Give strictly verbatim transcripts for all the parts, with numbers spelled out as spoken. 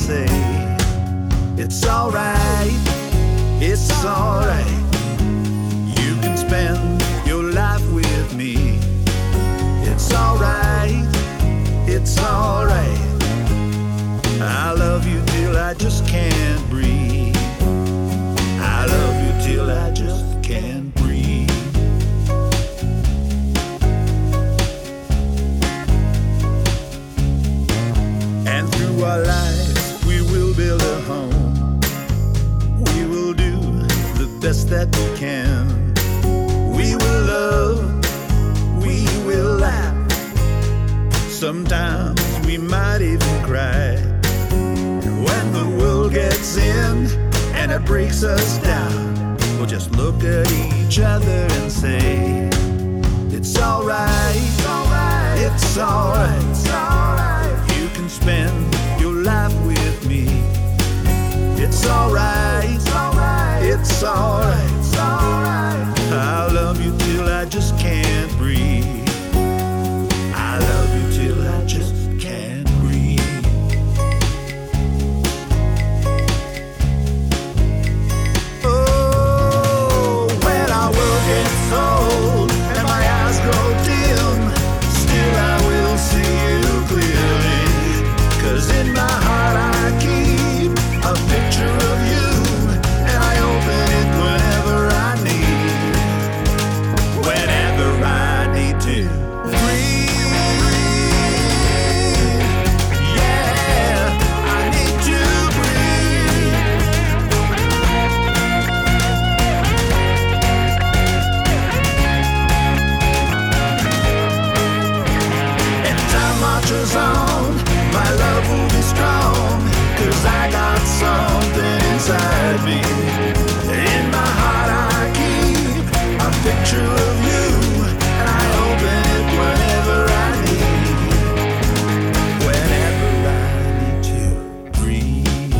say, it's alright, it's alright. You can spend your life with me. It's alright, it's alright. I love you till I just can't breathe. I love you till I just can't breathe. And through our lives we will build a home. We will do the best that we can. We will love, we will laugh. Sometimes we might even cry. When the world gets in and it breaks us down, we'll just look at each other and say, it's alright, it's alright, it's alright, it's alright. You can spend your life with me. It's alright, it's alright, it's alright, it's alright. I love you till I just can't breathe. I love you till I just can't breathe. In my heart I keep a picture of you, and I open it whenever I need, whenever I need to breathe. Yeah, I need to breathe. And time marches on, my love will be strong, 'cause I got something inside me. In my heart I keep a picture of you, and I open it whenever I need, whenever I need to breathe.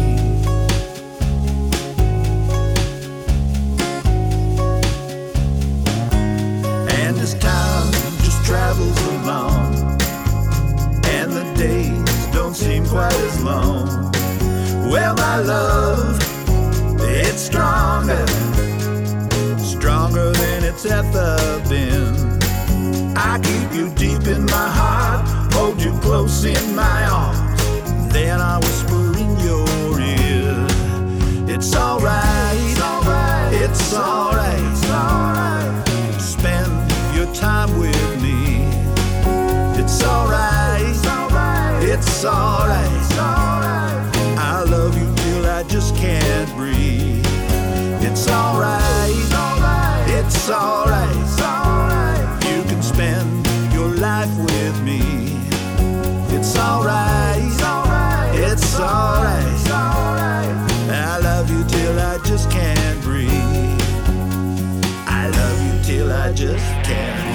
And as time just travels along, and the days don't seem quite as long, well, my love, it's stronger, stronger than it's ever been. I keep you deep in my heart, hold you close in my arms, then I whisper in your ear, it's alright, it's alright, it's alright, it's alright. Spend your time with me. It's alright, it's alright, it's alright, it's alright. I love you till I just can't breathe. It's alright, it's alright, it's alright, it's alright. You can spend your life with me. It's alright, it's alright, it's alright, it's alright. I love you till I just can't breathe. I love you till I just can't